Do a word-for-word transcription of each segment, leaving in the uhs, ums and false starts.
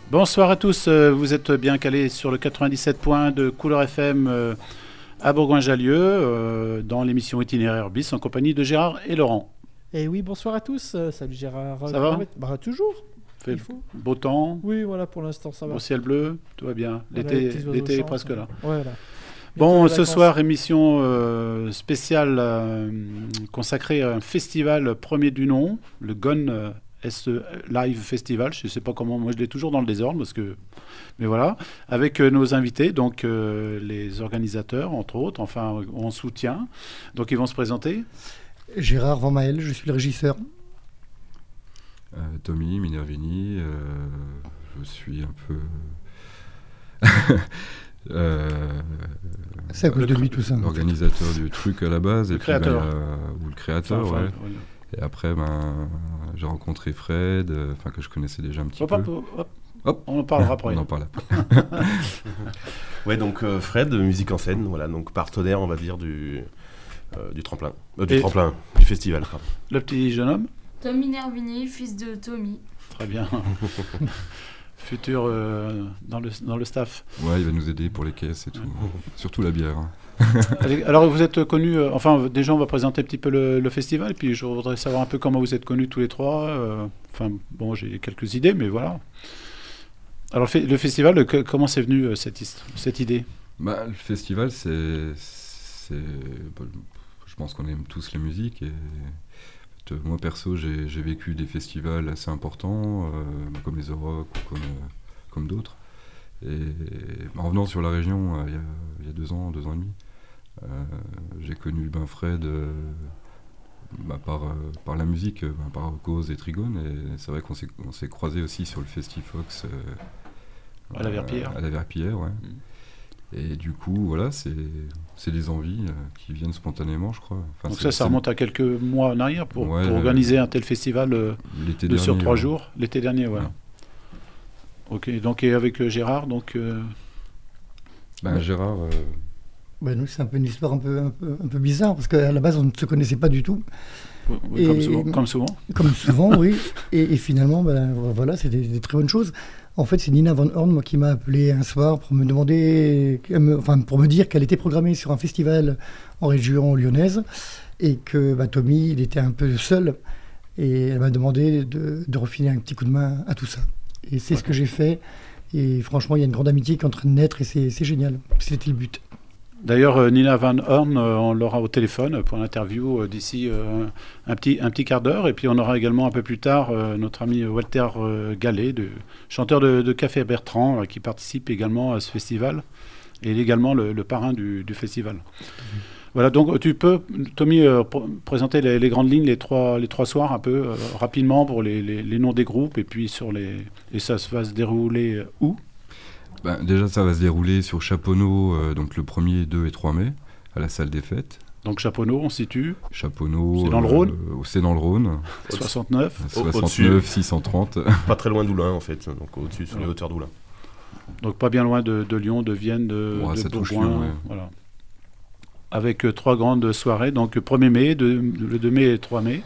Bonsoir à tous, euh, vous êtes bien calés sur le quatre-vingt-dix-sept point un de Couleur F M euh, à Bourgoin-Jallieu, euh, dans l'émission Itinéraire Bis en compagnie de Gérard et Laurent. Et oui, bonsoir à tous. Euh, salut Gérard. Ça va ? Bah, toujours. Fait Il faut. beau temps, Oui, voilà, pour l'instant, ça va. beau ciel bleu, tout va bien. Voilà, L'été, les petits oiseaux l'été est chantent, presque là. Ouais, voilà. Bon, Bientôt les ce vacances. soir, émission euh, spéciale euh, consacrée à un festival premier du nom, le Gone euh, S Live Festival. Je ne sais pas comment, moi je l'ai toujours dans le désordre, parce que... mais voilà, avec euh, nos invités, donc euh, les organisateurs, entre autres, enfin, en soutien. Donc ils vont se présenter. Gérard Van Mael, je suis le régisseur. Euh, Tommy Minervini, euh, je suis un peu... euh, C'est à cause de lui tout ça. L'organisateur du truc à la base, Le et créateur. Puis, ben, euh, ou le créateur, Enfin, ouais. enfin, voilà. Et après, ben, j'ai rencontré Fred, euh, enfin que je connaissais déjà un petit Hop, peu. hop, hop, hop. Hop. On en parlera après. On en parle après. Ouais, donc euh, Fred, musique en scène, voilà, donc partenaire, on va dire, du, euh, du tremplin. Euh, du Et- tremplin, du festival, pardon. Le petit jeune homme, Tommy Nervini, fils de Tommy. très bien. Futur euh, dans, le, dans le staff. Ouais, il va nous aider pour les caisses et tout. Surtout la bière. hein. Allez, alors vous êtes connus, euh, enfin déjà on va présenter un petit peu le, le festival, et puis je voudrais savoir un peu comment vous êtes connus tous les trois. euh, Enfin bon, j'ai quelques idées, mais voilà. Alors le, fe- le festival, que- comment c'est venu euh, cette, hist- cette idée? Bah, le festival, c'est, c'est, bah, je pense qu'on aime tous la musique et en fait, moi perso, j'ai, j'ai vécu des festivals assez importants, euh, comme les Oroc ou comme, euh, comme d'autres. Et en revenant sur la région, euh, il y a, il y a deux ans, deux ans et demi, euh, j'ai connu ben Fred euh, bah, par, euh, par la musique, euh, ben, par Cause et Trigone, et c'est vrai qu'on s'est, on s'est croisés aussi sur le Festifox euh, À la Verpillière. à la Verpillière, ouais. Et du coup, voilà, c'est, c'est des envies euh, qui viennent spontanément, je crois. Enfin, Donc c'est- ça, ça c'est remonte à quelques mois en arrière pour, Ouais, pour le- organiser un tel festival euh, l'été de sur dernier, trois ouais. jours, l'été dernier, voilà. Ouais. Ok, donc et avec euh, Gérard, donc euh, Ben, Ouais. Gérard, euh, Ben, nous, c'est un peu une histoire un peu, un peu, un peu bizarre, parce qu'à la base, on ne se connaissait pas du tout, oui, comme, Et- souvent, comme souvent. comme souvent, oui. Et, et finalement, ben, voilà, c'est des, des très bonnes choses. En fait, c'est Nina Van Horn, moi, qui m'a appelé un soir pour me demander, qu'elle me- enfin, pour me dire qu'elle était programmée sur un festival en région lyonnaise, et que ben, Tommy, il était un peu seul, et elle m'a demandé de, de refiler un petit coup de main à tout ça. Et c'est ce que j'ai fait. Et franchement, il y a une grande amitié qui est en train de naître, et c'est c'est génial. C'était le but. D'ailleurs, euh, Nina Van Horn, euh, on l'aura au téléphone pour l'interview euh, d'ici euh, un, petit, un petit quart d'heure. Et puis on aura également un peu plus tard euh, notre ami Walter euh, Gallet, de, chanteur de, de Café Bertrand, euh, qui participe également à ce festival. Et il est également le, le parrain du, du festival. Voilà, donc tu peux, Tommy, euh, pr- présenter les, les grandes lignes, les trois, les trois soirs, un peu euh, rapidement pour les, les, les noms des groupes. Et puis sur les. Et ça se va se dérouler euh, où? ben, déjà, ça va se dérouler sur Chaponneau, euh, donc le premier, deux et trois mai, à la salle des fêtes. Donc Chaponneau, on se situe. Chaponneau, C'est dans le Rhône euh, C'est dans le Rhône. soixante-neuf. Au- au-dessus. soixante-neuf, six cent trente. Pas très loin d'Oulin, en fait, donc au-dessus, sur les Ouais. hauteurs d'Oulin. Donc pas bien loin de, de Lyon, de Vienne, de, Ouais, de ça touche Bourgoin. Lyon, ouais. Voilà. Avec euh, trois grandes soirées, donc euh, premier mai, de- le deux mai et le trois mai.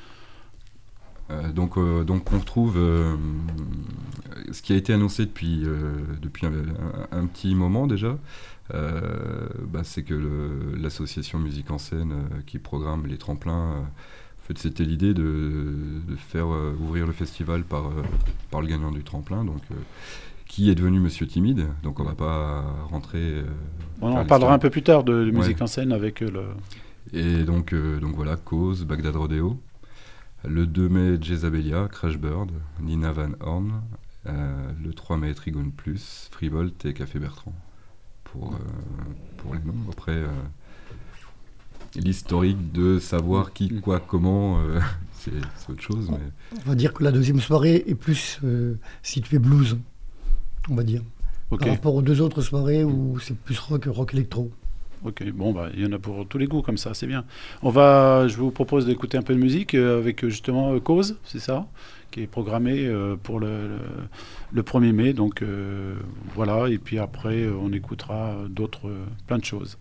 Euh, donc, euh, donc on retrouve euh, ce qui a été annoncé depuis, euh, depuis un, un- un petit moment déjà, euh, bah, c'est que le- l'association Musique en scène euh, qui programme les tremplins, euh, en fait, c'était l'idée de, de faire euh, ouvrir le festival par, euh, par le gagnant du tremplin, donc, euh, qui est devenu Monsieur Timide, donc on va pas rentrer... euh, On faire en parlera l'histoire. un peu plus tard de, de Ouais. musique en scène avec euh, le... Et donc, euh, donc voilà, Cause, Bagdad Rodeo. Le deux mai, Jezabellia, Crashbird, Nina Van Horn. Euh, le trois mai, Trigone Plus, Frivolt et Café Bertrand. Pour, euh, pour les noms. Après, euh, l'historique de savoir qui, quoi, comment, euh, c'est, c'est autre chose. Mais... On va dire que la deuxième soirée est plus euh, située blues, on va dire. Ok, Par rapport aux deux autres soirées où c'est plus rock, rock électro. ok, bon, bah, il y en a pour tous les goûts comme ça, c'est bien. On va, je vous propose d'écouter un peu de musique euh, avec euh, justement euh, Cause, c'est ça, qui est programmé euh, pour le, le, le premier mai. Donc euh, voilà, et puis après, euh, on écoutera euh, d'autres, euh, plein de choses.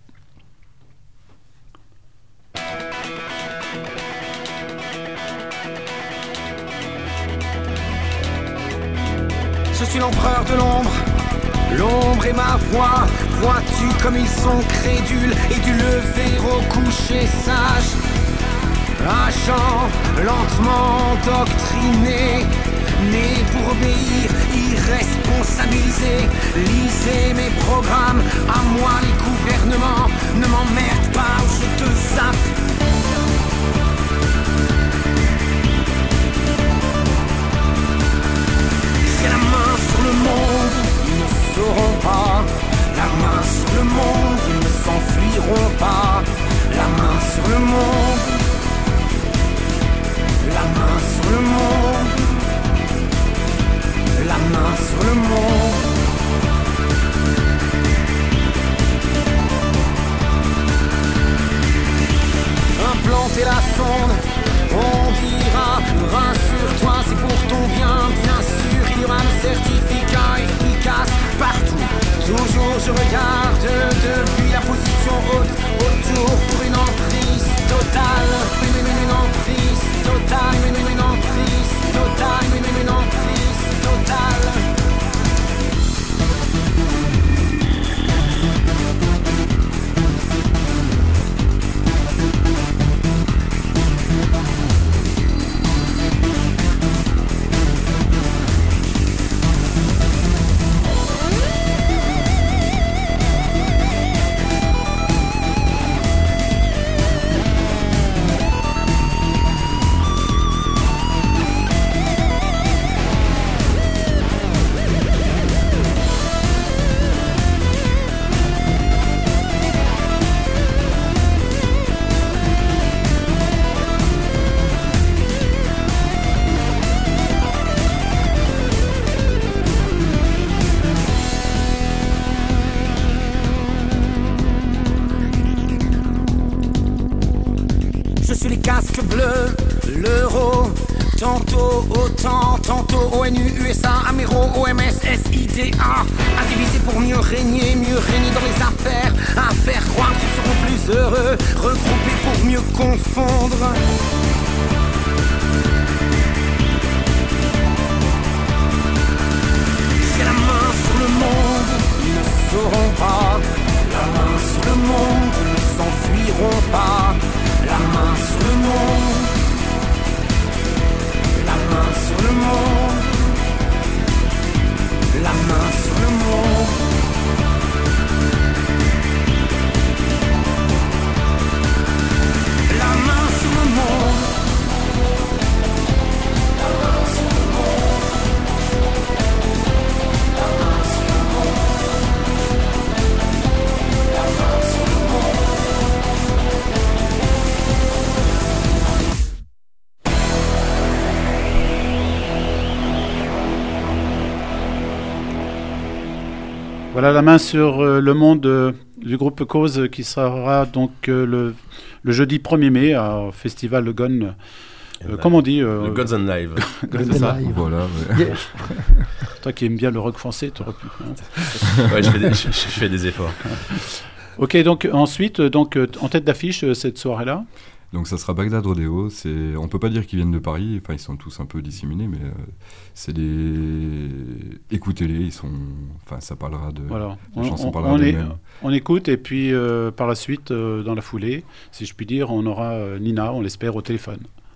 Je suis l'empereur de l'ombre, l'ombre est ma voix. Vois-tu comme ils sont crédules et du lever au coucher sage. Agent lentement doctriné, né pour obéir, irresponsabilisé. Lisez mes programmes, à moi les gouvernements. Ne m'emmerde pas ou je te zappe. J'ai la main sur le monde, ils ne sauront pas. La main sur le monde, ils ne s'enfuiront pas. La main sur le monde, la main sur le monde, la main sur le monde. Implanter la sonde, on dira, rassure-toi, c'est pour ton bien, bien sûr, il y aura un certificat efficace partout. Toujours je regarde depuis la position haute, autour pour une emprise totale. Une, une, une emprise totale, une, une, une emprise totale, une, une, une emprise totale. Tantôt OTAN, tantôt ONU, U S A, Améro, O M S, S I D A. Indivisés pour mieux régner, mieux régner dans les affaires. À faire croire qu'ils seront plus heureux, regroupés pour mieux confondre. J'ai la main sur le monde, ils ne sauront pas. La main sur le monde, ils ne s'enfuiront pas. La main sur le monde, la main sur le monde, la main sur le monde. La main sur le monde, la main sur le monde, la main sur le monde, la main sur le monde. Voilà la main sur euh, le monde euh, du groupe Cause euh, qui sera donc euh, le, le jeudi premier mai au festival Le Gun. Euh, comment on dit euh, Le Gods and Live. C'est ça. Voilà. Ouais. Yeah. Toi qui aimes bien le rock français, tu aurais pu. Hein. Ouais, je fais, des, je, je fais des efforts. Ok, donc ensuite, donc, en tête d'affiche euh, cette soirée-là. Donc ça sera Bagdad Rodeo. C'est, on peut pas dire qu'ils viennent de Paris. Enfin, ils sont tous un peu disséminés, mais euh, c'est des. Écoutez-les, ils sont. Enfin, ça parlera de. Voilà. La On, chanson on, parlera on, est, d'elle-même. on écoute et puis euh, par la suite, euh, dans la foulée, si je puis dire, on aura euh, Nina, on l'espère, au téléphone.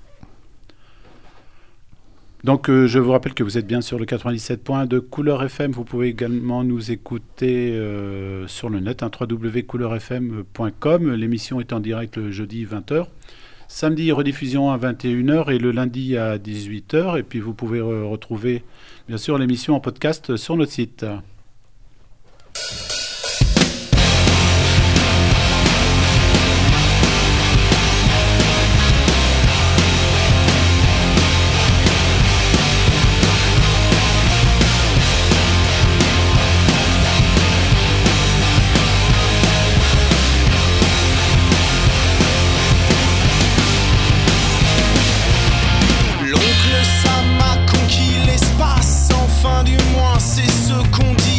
Donc euh, je vous rappelle que vous êtes bien sur le quatre-vingt-dix-sept point deux Couleur F M. Vous pouvez également nous écouter euh, sur le net, hein, w w w point couleur f m point com. L'émission est en direct le jeudi vingt heures. Samedi, rediffusion à vingt et une heures et le lundi à dix-huit heures. Et puis vous pouvez euh, retrouver bien sûr l'émission en podcast sur notre site. L'oncle Sam a conquis l'espace, enfin du moins c'est ce qu'on dit.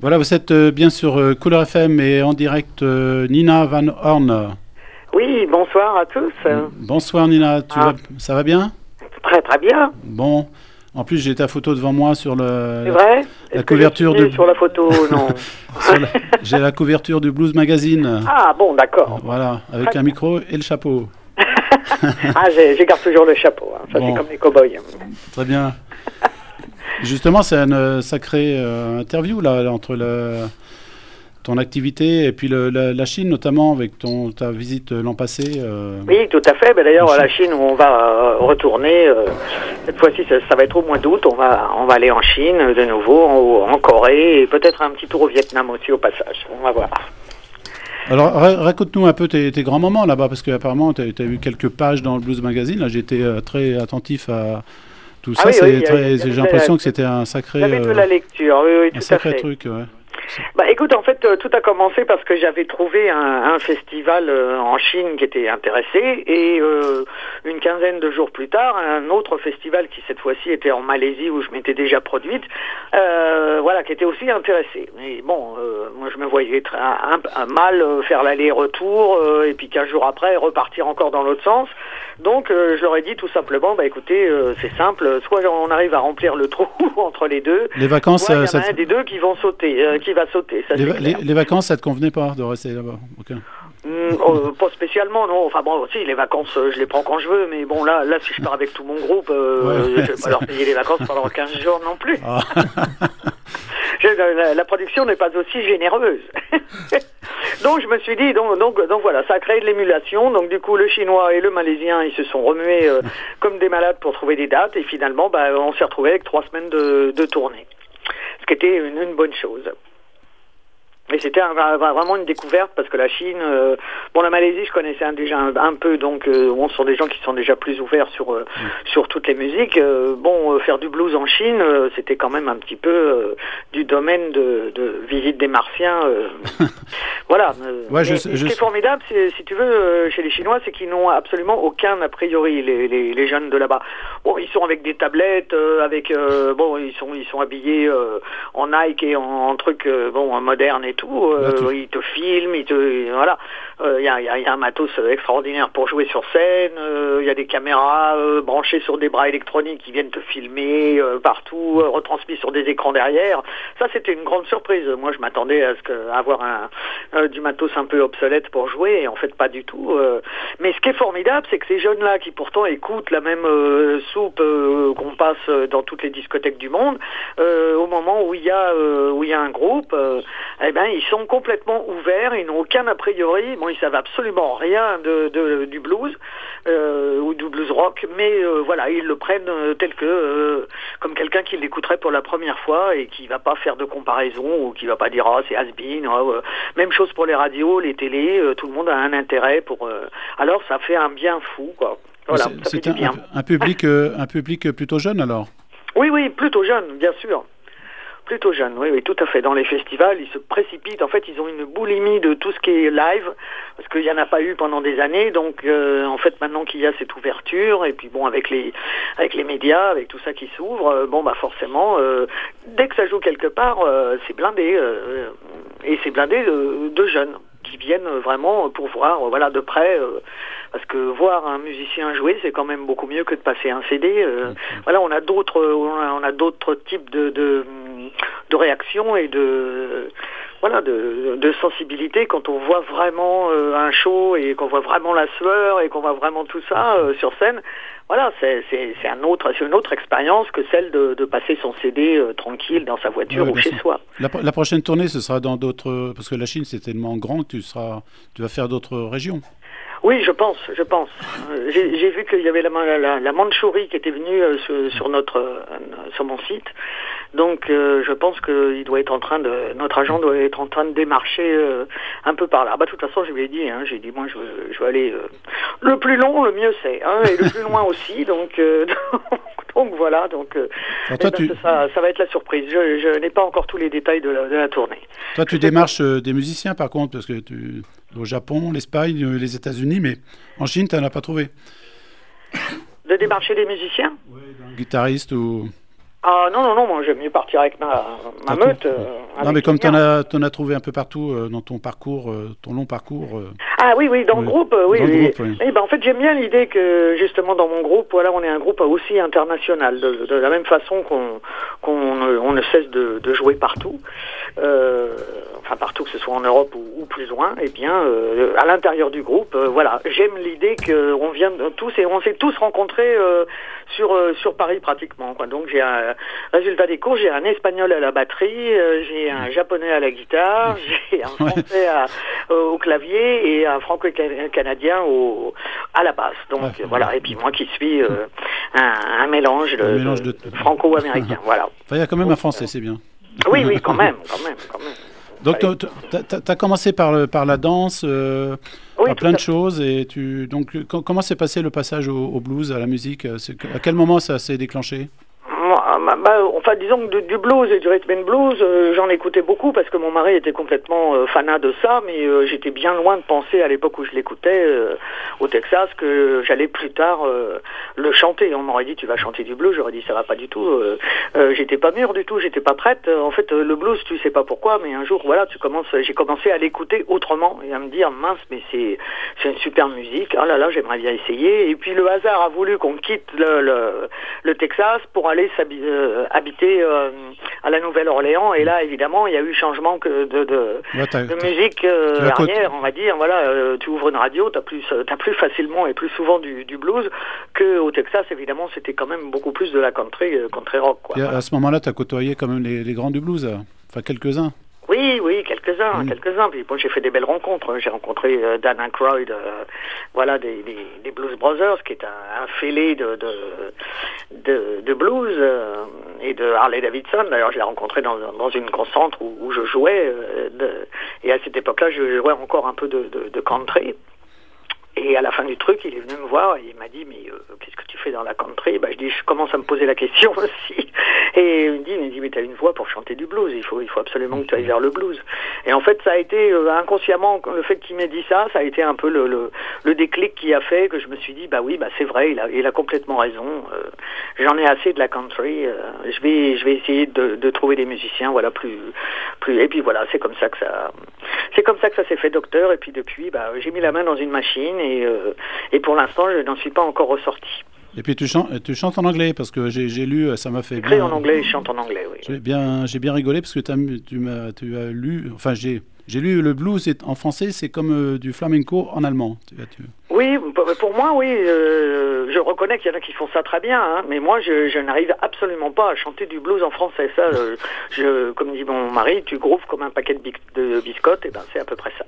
Voilà, vous êtes euh, bien sur euh, Couleur F M et en direct euh, Nina Van Horn. Oui, bonsoir à tous. Bonsoir Nina, tu Ah. vas, ça va bien? Très très bien. Bon, en plus j'ai ta photo devant moi sur C'est le... vrai la Est-ce que couverture je suis de- sur la photo, non. sur la- J'ai la couverture du Blues Magazine. Ah bon, d'accord. Voilà, avec Très un bien. micro et le chapeau. Ah, j'ai- je garde toujours le chapeau. hein. Ça, Bon. c'est comme les cow-boys. Très bien. Justement, c'est une sacrée euh, interview là, là, entre le, ton activité et puis le- la, la Chine, notamment avec ton, ta visite euh, l'an passé. euh, Oui, tout à fait. Ben, D'ailleurs, En à la Chine, où on va euh, retourner, euh, cette fois-ci, ça, ça va être au mois d'août. On va, on va aller en Chine euh, de nouveau, en, en Corée, et peut-être un petit tour au Vietnam aussi au passage. On va voir. Alors, ra- raconte-nous un peu tes, tes grands moments là-bas, parce qu'apparemment, tu as eu quelques pages dans le Blues Magazine. Là, j'étais euh, très attentif à tout Ah ça. oui, C'est oui, il y a- très- il y avait j'ai de l'impression la- que c'était un sacré, J'avais de euh, la lecture, oui, oui, un tout à sacré fait. truc. Ouais. Bah écoute, en fait, euh, tout a commencé parce que j'avais trouvé un, un festival euh, en Chine qui était intéressé et euh, une quinzaine de jours plus tard, un autre festival qui cette fois-ci était en Malaisie où je m'étais déjà produite, euh, voilà, qui était aussi intéressé. Mais bon, euh, moi je me voyais très, un, un mal euh, faire l'aller-retour euh, et puis quinze jours après repartir encore dans l'autre sens. Donc euh, je leur ai dit tout simplement, bah écoutez, euh, c'est simple, soit on arrive à remplir le trou entre les deux, Les vacances, soit il y euh, en ça a te- un des deux qui vont sauter, euh, qui va sauter. Ça, les, c'est va- les- clair. les vacances, ça te convenait pas de rester là-bas? Ok. Mm, euh, pas spécialement, non. Enfin bon, si, les vacances, euh, je les prends quand je veux, mais bon, là, là si je pars avec tout mon groupe, euh, Ouais, ouais, je vais ça- pas leur payer les vacances pendant quinze jours non plus. Ah. Je- la, la production n'est pas aussi généreuse. Donc je me suis dit, donc, donc, donc voilà, ça a créé de l'émulation. Donc du coup, le chinois et le malaisien, ils se sont remués euh, comme des malades pour trouver des dates. Et finalement, bah, on s'est retrouvés avec trois semaines de, de tournée. Ce qui était une, une bonne chose. Et c'était un- un- vraiment une découverte parce que la Chine, euh, bon la Malaisie je connaissais un- déjà un, un peu, donc euh, bon, ce sont des gens qui sont déjà plus ouverts sur euh, sur toutes les musiques. Euh, bon, euh, faire du blues en Chine, euh, c'était quand même un petit peu euh, du domaine de, de visite des Martiens. euh. Voilà. euh, Ouais, je mais sais- ce je qui est sais. formidable, c'est, si tu veux, euh, chez les Chinois, c'est qu'ils n'ont absolument aucun a priori les, les, les jeunes de là-bas. Bon, ils sont avec des tablettes, euh, avec euh, bon, ils sont ils sont habillés euh, en Nike et en, en trucs euh, bon modernes et tout. Euh, Là, tu- Ils te filment, ils te voilà. Il y, a, y, a, y a un matos extraordinaire pour jouer sur scène. Il euh, y a des caméras euh, branchées sur des bras électroniques qui viennent te filmer euh, partout, euh, retransmis sur des écrans derrière. Ça, c'était une grande surprise. Moi, je m'attendais à ce que à avoir un euh, du matos un peu obsolète pour jouer, et en fait, pas du tout. Euh. Mais ce qui est formidable, c'est que ces jeunes-là, qui pourtant écoutent la même euh, soupe euh, qu'on passe dans toutes les discothèques du monde, euh, au moment où il y a euh, où il y a un groupe, euh, eh ben, ils sont complètement ouverts, ils n'ont aucun a priori. Bon, ils savent absolument rien de, de du blues euh, ou du blues rock, mais euh, voilà, ils le prennent euh, tel que euh, comme quelqu'un qui l'écouterait pour la première fois et qui va pas faire de comparaison ou qui va pas dire ah c'est has-been. Ah, euh. Même chose pour les radios, les télés, euh, tout le monde a un intérêt pour. Euh, alors ça fait un bien fou, quoi. Voilà, C'est- ça fait c'est du un, bien. un- un public, euh, un public plutôt jeune alors. Oui, oui, plutôt jeune, bien sûr. Plutôt jeune, oui, oui, tout à fait. Dans les festivals, ils se précipitent. En fait, ils ont une boulimie de tout ce qui est live, parce qu'il n'y en a pas eu pendant des années. Donc, euh, en fait, maintenant qu'il y a cette ouverture, et puis bon, avec les avec les médias, avec tout ça qui s'ouvre, euh, bon, bah forcément, euh, dès que ça joue quelque part, euh, c'est blindé, euh, et c'est blindé de, de jeunes qui viennent vraiment pour voir, euh, voilà, de près. Euh, parce que voir un musicien jouer, c'est quand même beaucoup mieux que de passer un C D. Euh, voilà, on a d'autres, on a, on a d'autres types de, de de réactions et de voilà de, de sensibilité quand on voit vraiment euh, un show et qu'on voit vraiment la sueur et qu'on voit vraiment tout ça euh, sur scène. Voilà, c'est c'est c'est un autre, c'est une autre expérience que celle de, de passer son C D euh, tranquille dans sa voiture Ouais, ou bien chez sûr. soi. La, la prochaine tournée, ce sera dans d'autres, parce que la Chine c'est tellement grand que tu seras, tu vas faire d'autres régions. Oui, je pense, je pense. Euh, J'ai j'ai vu qu'il y avait la, la, la Mandchourie qui était venue euh, sur, sur notre euh, sur mon site. Donc, euh, je pense qu'il doit être en train de, notre agent doit être en train de démarcher euh, un peu par là. Bah, de toute façon, je lui ai dit, hein, j'ai dit, moi, je veux, je veux aller euh, le plus long, le mieux c'est, hein, et le plus loin aussi. Donc, euh, donc voilà. Donc, euh, Alors, toi, eh ben, tu, ça, ça va être la surprise. Je, je n'ai pas encore tous les détails de la, de la tournée. toi, tu démarches euh, des musiciens par contre, parce que tu, au Japon, l'Espagne, euh, les États-Unis, mais en Chine, tu n'en as pas trouvé. De démarcher des musiciens? Guitariste ou. Ah non, non, non, moi j'aime mieux partir avec ma, ma meute. Euh, non, mais comme tu en as, t'en as trouvé un peu partout euh, dans ton parcours, euh, ton long parcours. Euh... Ah oui, oui, dans oui. le groupe, euh, oui. Dans oui. Le groupe, oui. Et ben, en fait, j'aime bien l'idée que justement dans mon groupe, voilà, on est un groupe aussi international, de, de la même façon qu'on qu'on on ne cesse de, de jouer partout, euh, enfin partout, que ce soit en Europe ou, ou plus loin. Et bien, euh, à l'intérieur du groupe, euh, voilà, j'aime l'idée qu'on vient de, tous et on s'est tous rencontrés euh, sur euh, sur Paris pratiquement, quoi. Donc j'ai un résultat des cours, j'ai un espagnol à la batterie, euh, j'ai un japonais à la guitare, j'ai un français à, euh, au clavier et un franco-canadien au, à la basse. Donc ouais, voilà, ouais. Et puis moi qui suis euh, un, un mélange de, un mélange de, de franco-américain. Voilà. Enfin, il y a quand même Donc, un français, c'est bien. Oui, oui, quand même, quand même, quand même. Donc tu as commencé par, le, par la danse, euh, oui, par plein de choses, et tu donc comment s'est passé le passage au, au blues, à la musique? À quel moment ça s'est déclenché? Bah, enfin, disons que du blues et du rhythm and blues, euh, j'en écoutais beaucoup parce que mon mari était complètement euh, fanat de ça, mais euh, j'étais bien loin de penser à l'époque où je l'écoutais euh, au Texas que j'allais plus tard euh, le chanter. On m'aurait dit tu vas chanter du blues, j'aurais dit ça va pas du tout. Euh, euh, j'étais pas mûre du tout, j'étais pas prête. En fait, euh, le blues, tu sais pas pourquoi, mais un jour, voilà, tu commences, j'ai commencé à l'écouter autrement et à me dire mince, mais c'est c'est une super musique. Ah là là, j'aimerais bien essayer. Et puis le hasard a voulu qu'on quitte le, le, le Texas pour aller s'habiller. Euh, habiter euh, à la Nouvelle-Orléans et là évidemment il y a eu changement que de, de, ouais, de musique euh, arrière on va dire voilà euh, tu ouvres une radio t'as plus t'as plus facilement et plus souvent du, du blues que au Texas évidemment c'était quand même beaucoup plus de la country euh, country rock quoi. Et à, à ce moment-là t'as côtoyé quand même les, les grands du blues euh, enfin quelques-uns. Oui, oui, quelques-uns, mmh. quelques-uns. Puis bon, j'ai fait des belles rencontres. J'ai rencontré euh, Dan Aykroyd, euh, voilà, des, des, des Blues Brothers, qui est un, un fêlé de, de, de, de blues, euh, et de Harley Davidson. D'ailleurs, je l'ai rencontré dans, dans une concentre où, où je jouais. Euh, de, et à cette époque-là, je jouais encore un peu de, de, de country. Et à la fin du truc, il est venu me voir et il m'a dit « Mais euh, qu'est-ce que tu fais dans la country ?» Bah, je dis « Je commence à me poser la question aussi. » Et il me dit « Mais, mais tu as une voix pour chanter du blues, il faut, il faut absolument que tu ailles vers le blues. » Et en fait, ça a été euh, inconsciemment, le fait qu'il m'ait dit ça, ça a été un peu le, le, le déclic qui a fait que je me suis dit « Bah oui, bah c'est vrai, il a, il a complètement raison. Euh, j'en ai assez de la country. Euh, je vais, je vais essayer de, de trouver des musiciens, voilà, plus, plus... » Et puis voilà, c'est comme ça que ça, c'est comme ça que ça s'est fait, docteur. Et puis depuis, bah, j'ai mis la main dans une machine. Et, euh, et pour l'instant, je n'en suis pas encore ressorti. Et puis tu chantes, tu chantes en anglais parce que j'ai, j'ai lu, ça m'a fait J'écris bien. en anglais, je chante en anglais, oui. J'ai bien, j'ai bien rigolé parce que t'as, tu m'as, tu as lu, enfin j'ai, j'ai lu le blues en français, c'est comme euh, du flamenco en allemand. Tu, tu... Oui, pour moi, oui. Euh, je reconnais qu'il y en a qui font ça très bien, hein, mais moi, je, je n'arrive absolument pas à chanter du blues en français. Ça, euh, je, comme dit mon mari, tu grooves comme un paquet de, bic- de biscottes, et ben c'est à peu près ça.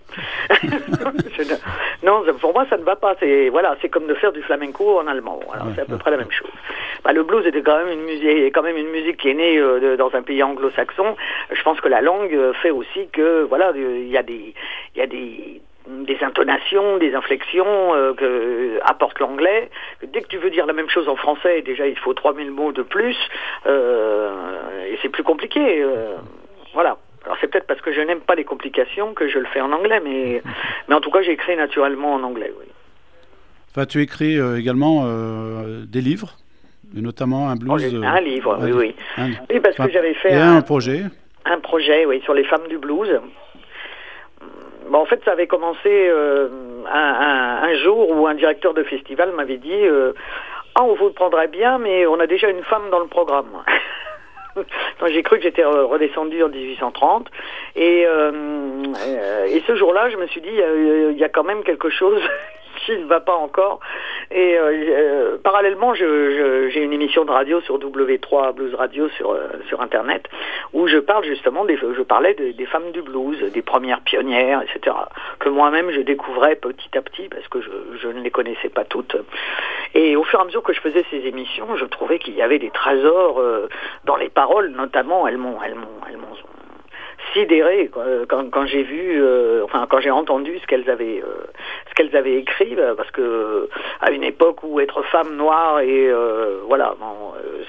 je, non, pour moi, ça ne va pas. C'est voilà, c'est comme de faire du flamenco en allemand. Voilà, ouais, c'est à peu ouais, près la même chose. Bah, le blues était quand même une musique, quand même une musique qui est née euh, de, dans un pays anglo-saxon. Je pense que la langue fait aussi que voilà, il y a des, il y a des des intonations, des inflexions euh, que apporte l'anglais. Dès que tu veux dire la même chose en français, déjà il faut trois mille mots de plus, euh, et c'est plus compliqué. Euh, voilà. Alors c'est peut-être parce que je n'aime pas les complications que je le fais en anglais, mais, mais en tout cas j'écris naturellement en anglais, oui. Enfin, tu écris euh, également euh, des livres, et notamment un blues... Oh, un livre, euh, oui, oui. Un, oui, parce enfin, que j'avais fait et un, un projet. Un projet, oui, sur les femmes du blues. Bon, en fait, ça avait commencé euh, un, un, un jour où un directeur de festival m'avait dit euh, « Ah, on vous le prendrait bien, mais on a déjà une femme dans le programme. » Donc j'ai cru que j'étais redescendu en dix-huit cent trente. Et, euh, et ce jour-là, je me suis dit, il y, y a quand même quelque chose qui ne va pas encore. Et euh, parallèlement, je, je, j'ai une émission de radio sur W trois Blues Radio sur, euh, sur Internet, où je parle justement, des, je parlais de, des femmes du blues, des premières pionnières, et cetera, que moi-même je découvrais petit à petit, parce que je, je ne les connaissais pas toutes. Et au fur et à mesure que je faisais ces émissions, je trouvais qu'il y avait des trésors euh, dans les paroles, notamment, elles m'ont, elles m'ont, elles m'ont sidéré quand, quand j'ai vu, euh, enfin quand j'ai entendu ce qu'elles avaient, euh, ce qu'elles avaient écrit, parce que à une époque où être femme noire et euh, voilà, bon, euh, c'était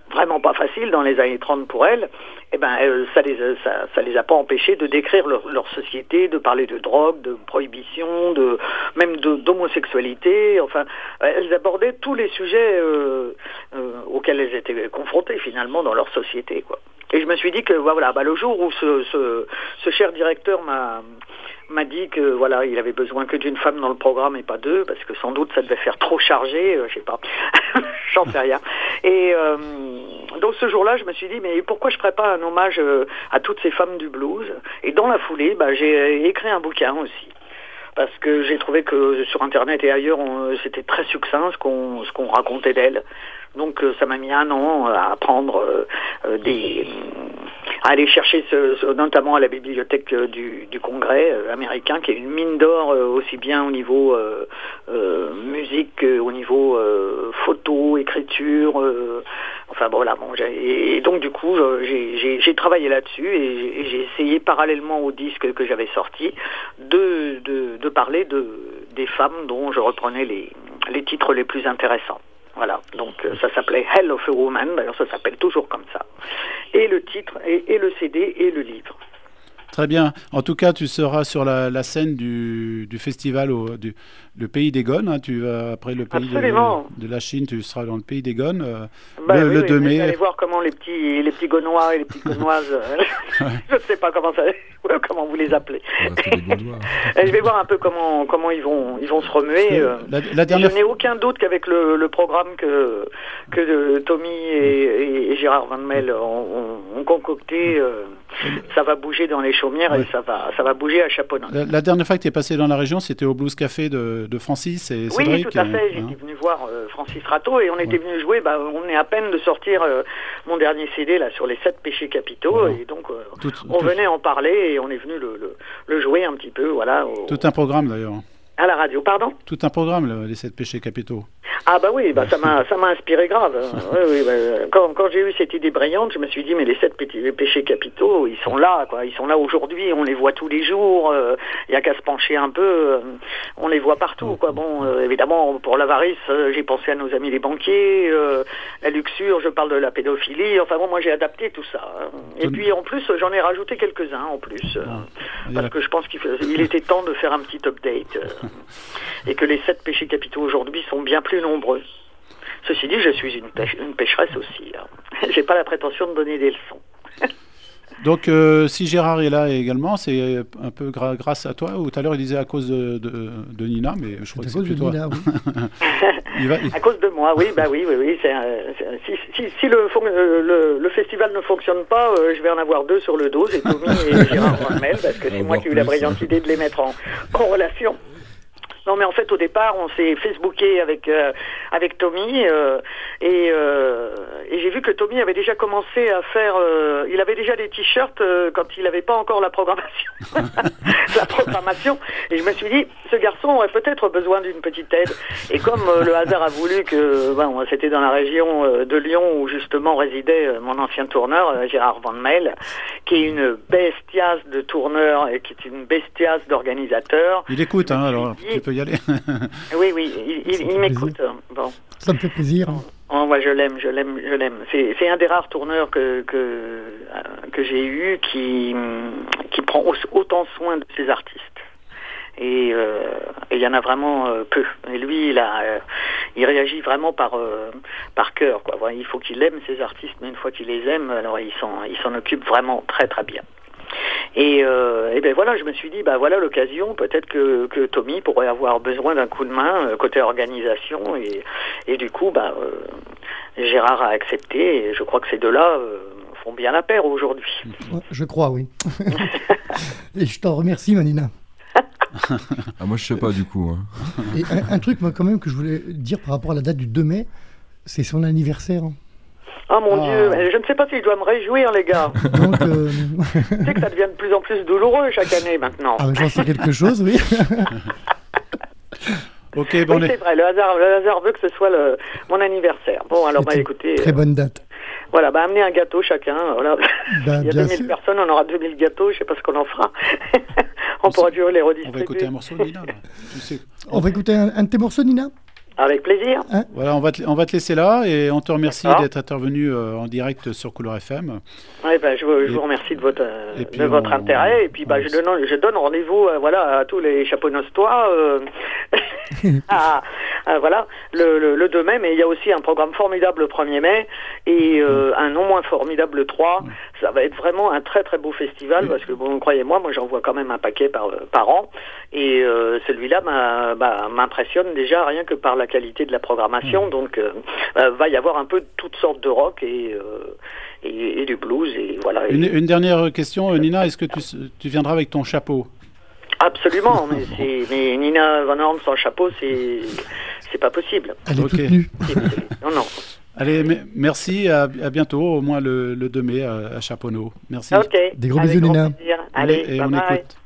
vraiment pas facile dans les années trente pour elles, eh ben, euh, ça les ça, ça les a pas empêchées de décrire leur, leur société, de parler de drogue, de prohibition, de même de, d'homosexualité. Enfin, elles abordaient tous les sujets euh, euh, auxquels elles étaient confrontées finalement dans leur société, quoi. Et je me suis dit que voilà, bah, le jour où ce, ce, ce cher directeur m'a m'a dit que voilà, il avait besoin que d'une femme dans le programme et pas deux, parce que sans doute ça devait faire trop chargé, euh, je sais pas, j'en sais rien. Et euh, donc ce jour-là, je me suis dit, mais pourquoi je ferais pas un hommage euh, à toutes ces femmes du blues? Et dans la foulée, bah, j'ai écrit un bouquin aussi. Parce que j'ai trouvé que sur Internet et ailleurs, on, c'était très succinct ce qu'on, ce qu'on racontait d'elle. Donc euh, ça m'a mis un an à apprendre euh, euh, des... à aller chercher ce, ce, notamment à la bibliothèque euh, du, du Congrès euh, américain, qui est une mine d'or euh, aussi bien au niveau euh, euh, musique qu'au niveau euh, photo, écriture, euh, enfin bon, voilà. Bon, j'ai, et donc du coup, j'ai, j'ai, j'ai travaillé là-dessus et, et j'ai essayé parallèlement au disque que j'avais sorti de, de, de parler de, des femmes dont je reprenais les, les titres les plus intéressants. Voilà, donc euh, ça s'appelait Hell of a Woman, d'ailleurs ça s'appelle toujours comme ça. Et le titre, et, et le C D, et le livre. Très bien. En tout cas, tu seras sur la, la scène du, du festival, au, du le pays des Gones. Hein. Tu vas, après le pays de, de la Chine, tu seras dans le pays des Gones. Euh, bah, le, oui, le oui, deux mai. Vous allez voir comment les petits, les petits Gonois et les petites Gonoises, euh, je ne sais pas comment, ça, comment vous les appelez. Et je vais voir un peu comment, comment ils, vont, ils vont se remuer. Euh, la, la dernière... Je n'ai aucun doute qu'avec le, le programme que, que euh, Tommy et, et, et Gérard Van Mel ont, ont, ont concocté, euh, ça va bouger dans les chaumières ouais. et ça va, ça va bouger à Chaponnet. La, la dernière fois que tu es passé dans la région, c'était au Blues Café de, de Francis et Cédric. Oui, tout à fait. Euh, J'étais hein. venu voir euh, Francis Rateau et on était ouais. venu jouer. Bah, on est à peine de sortir euh, mon dernier C D là sur les sept péchés capitaux ouais. et donc euh, tout, on tout... venait en parler et on est venu le, le, le jouer un petit peu, voilà. Au... Tout un programme d'ailleurs. À la radio, pardon. Tout un programme, le, les sept péchés capitaux. Ah bah oui, bah ça m'a ça m'a inspiré grave. oui, oui, bah, quand quand j'ai eu cette idée brillante, je me suis dit mais les sept pé- péchés capitaux, ils sont là quoi, ils sont là aujourd'hui, on les voit tous les jours. Il euh, y a qu'à se pencher un peu, euh, on les voit partout quoi. Bon, euh, évidemment pour l'avarice, euh, j'ai pensé à nos amis les banquiers, euh, la luxure, je parle de la pédophilie. Enfin bon, moi j'ai adapté tout ça. Hein. Et puis en plus, j'en ai rajouté quelques-uns en plus, euh, parce que je pense qu'il il était temps de faire un petit update euh, et que les sept péchés capitaux aujourd'hui sont bien plus nombreux. Ceci dit, je suis une, pêche, une pécheresse aussi. Hein. J'ai pas la prétention de donner des leçons. Donc, euh, si Gérard est là également, c'est un peu gra- grâce à toi. Ou tout à l'heure, il disait à cause de, de, de Nina, mais je crois que c'est plutôt toi. Nina, oui. il va, il... À cause de moi, oui, bah oui, oui, oui. C'est, c'est, si si, si le, le, le festival ne fonctionne pas, euh, je vais en avoir deux sur le dos, c'est Tommy et Gérard Van Mel, parce que c'est moi qui ai eu la brillante idée de les mettre en, en relation. Non mais en fait au départ on s'est facebooké avec euh, avec Tommy euh, et, euh, et j'ai vu que Tommy avait déjà commencé à faire euh, il avait déjà des t-shirts euh, quand il n'avait pas encore la programmation la programmation et je me suis dit ce garçon aurait peut-être besoin d'une petite aide et comme euh, le hasard a voulu que bon, c'était dans la région euh, de Lyon où justement résidait euh, mon ancien tourneur euh, Gérard Van Mel qui est une bestiace de tourneur et qui est une bestiace d'organisateur. Il écoute hein alors dit, tu peux y aller. oui, oui, il, il, il m'écoute. Bon. Ça me fait plaisir. Oh, moi, je l'aime, je l'aime, je l'aime. C'est, c'est un des rares tourneurs que que, euh, que j'ai eu qui qui prend autant soin de ses artistes. Et euh, il y en a vraiment euh, peu. Et lui, il a, euh, il réagit vraiment par euh, par cœur, quoi. Il faut qu'il aime ses artistes, mais une fois qu'il les aime, alors il s'en il s'en occupe vraiment très très bien. Et, euh, et ben voilà, je me suis dit, bah voilà l'occasion, peut-être que, que Tommy pourrait avoir besoin d'un coup de main euh, côté organisation, et, et du coup, bah euh, Gérard a accepté, et je crois que ces deux-là euh, font bien la paire aujourd'hui. Je crois, oui. Et je t'en remercie, Manina. Ah, moi je sais pas du coup. Hein. Et un, un truc moi quand même que je voulais dire par rapport à la date du deux mai, c'est son anniversaire. Oh mon ah. Dieu, je ne sais pas si je dois me réjouir, les gars. Donc, euh... tu sais que ça devient de plus en plus douloureux chaque année maintenant. Ah, j'en sais quelque chose, oui. Ok, bon. Oui, c'est vrai, le hasard, le hasard veut que ce soit le, mon anniversaire. Bon, alors, bah écoutez. Très euh, bonne date. Voilà, bah amenez un gâteau chacun. Voilà. Bah, il y a deux mille personnes, on aura deux mille gâteaux, je sais pas ce qu'on en fera. on, on pourra toujours les redistribuer. On va écouter un morceau, Nina, là. Tu sais. On va écouter un, un de tes morceaux, Nina ? Avec plaisir. Hein Voilà, on va, te, on va te laisser là et on te remercie D'accord. d'être intervenu euh, en direct sur Couleur F M. Ouais, ben, je, vous- je Et- vous remercie de votre, euh, et puis de votre on- intérêt. Et puis, bah, on- je donne, je donne rendez-vous euh, voilà, à tous les chapeaunostois. Euh, à- à- voilà, le, le, le deux mai. Mais il y a aussi un programme formidable le premier mai et euh, un non moins formidable le trois. Ça va être vraiment un très très beau festival parce que, bon, croyez-moi, moi j'en vois quand même un paquet par, par an. Et euh, celui-là m'a- bah, m'impressionne déjà rien que par la qualité de la programmation. Donc, euh, euh, va y avoir un peu de toutes sortes de rock et, euh, et, et du blues. Et voilà. Et- Une, une dernière question, euh, Nina, est-ce que tu, s- tu viendras avec ton chapeau? Absolument, mais, c'est, mais Nina Van Horn sans chapeau, c'est, c'est pas possible. Elle est Ok. toute nue. C'est- c'est- non, non. Allez, me- merci, à, à bientôt, au moins le, le deux mai à, à Chaponneau. Merci. Ok. Des gros avec bisous, grand Nina. plaisir. Allez, et bye on bye. écoute.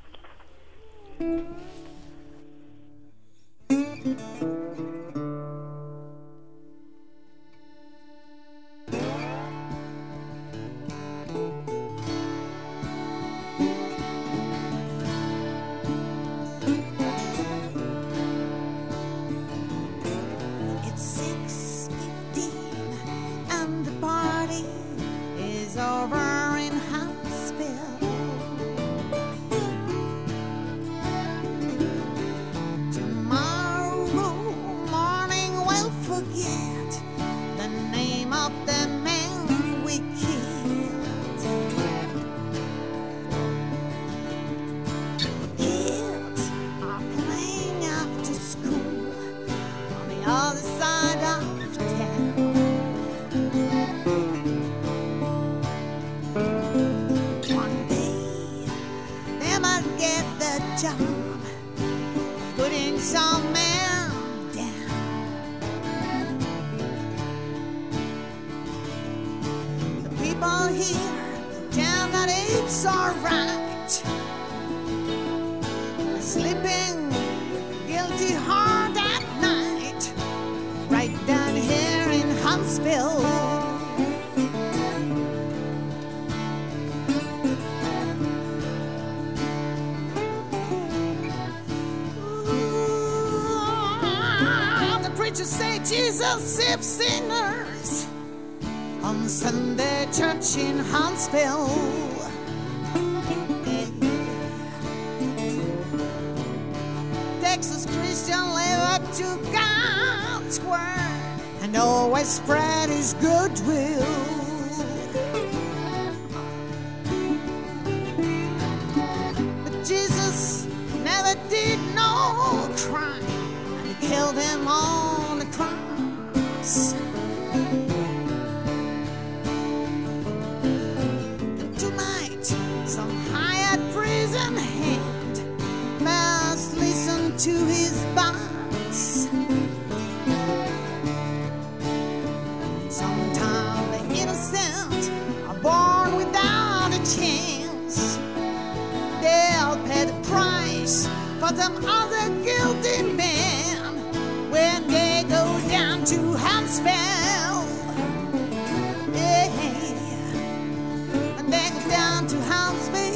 It's six fifteen and the party is over in Huntsville. Tomorrow morning we'll forget the name of the man we killed. Kids are playing after school on the other side of town. One day they might get the job of putting some man down. The people here tell that it's alright, sleeping with a guilty heart at night, right down here in Huntsville. Ooh, the preachers say Jesus saves sinners on Sunday church in Huntsville. Texas Christian live up to God's word and always spread his goodwill. But Jesus never did no crime and he killed him on the cross. Tonight, some hired prison hand must listen to his boss. Sometimes the innocent are born without a chance. They'll pay the price for them other guilty men when they go down to Huntsville. Yeah, when they go down to Huntsville.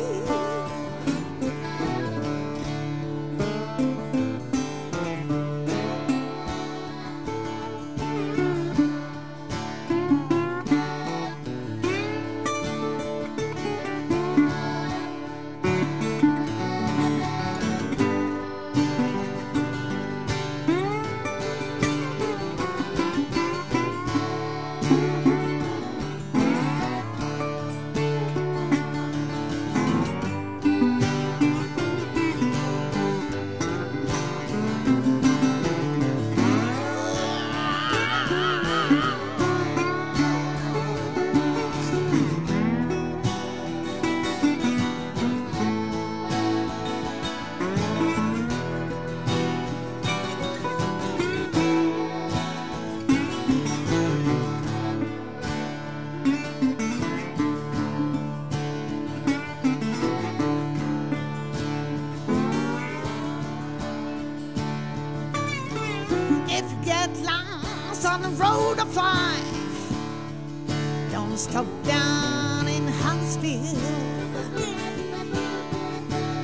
If you get lost on the road of life, don't stop down in Huntsville.